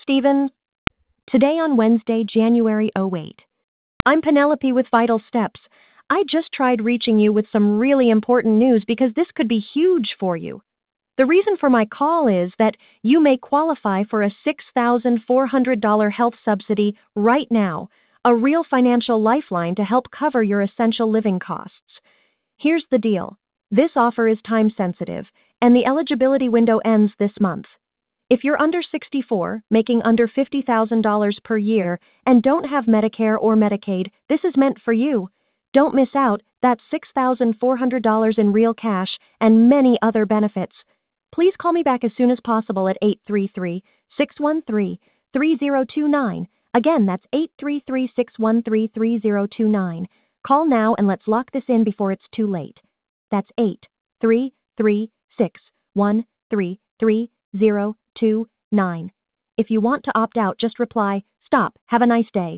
Stephen, today on Wednesday, January 8. I'm Penelope with Vital Steps. I just tried reaching you with some really important news because this could be huge for you. The reason for my call is that you may qualify for a $6,400 health subsidy right now, a real financial lifeline to help cover your essential living costs. Here's the deal. This offer is time sensitive, and the eligibility window ends this month. If you're under 64, making under $50,000 per year, and don't have Medicare or Medicaid, this is meant for you. Don't miss out. That's $6,400 in real cash and many other benefits. Please call me back as soon as possible at 833-613-3029. Again, that's 833-613-3029. Call now and let's lock this in before it's too late. That's 833-613-3029. If you want to opt out, just reply, "Stop, have a nice day."